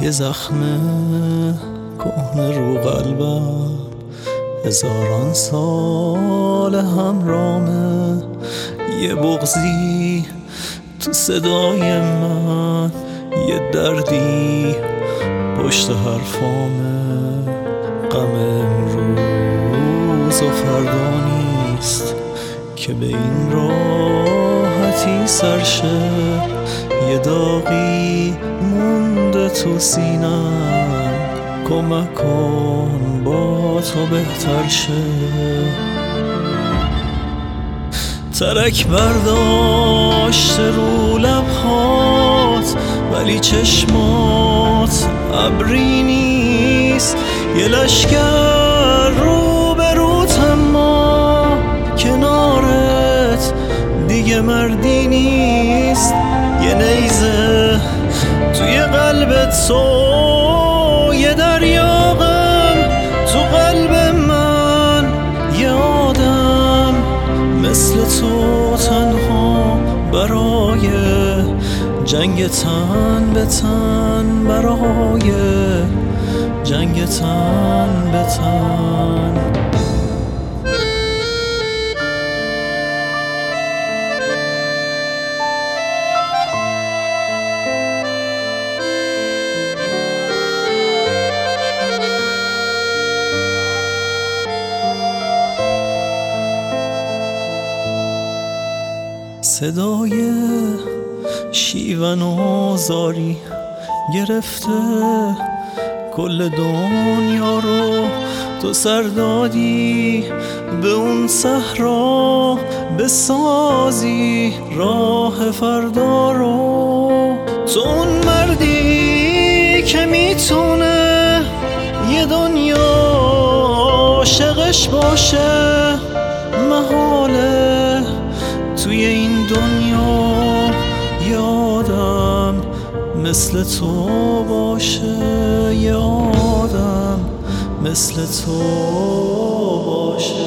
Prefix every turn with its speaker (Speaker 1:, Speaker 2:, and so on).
Speaker 1: یه زخم کهنه رو قلبم، هزاران سال همرامه. یه بغضی تو صدای من، یه دردی پشت حرفامه. غم امروز و فردا نیست که به این راحتی سرشه. یه داغی مونده تو سینم، کمک کن با تو بهتر شه. ترک برداشت رو لبهات، ولی چشمات ابری نیست. یه لشکر رو به روت، اما کنارت دیگه مردی نیست. یه نیزه توی قلبت تو، یه دریا غم تو قلب من. یه آدم مثل تو تنها برای جنگ تن به تن، برای جنگ تن به تن. صدای شیون و زاری گرفته کل دنیا رو. تو سر دادی به اون صحرا، بسازی راه فردا رو. تو اون مردی که میتونه یه دنیا عاشقش باشه. محاله توی این دنیا یه آدم مثل تو باشه. یه آدم مثل تو باشه.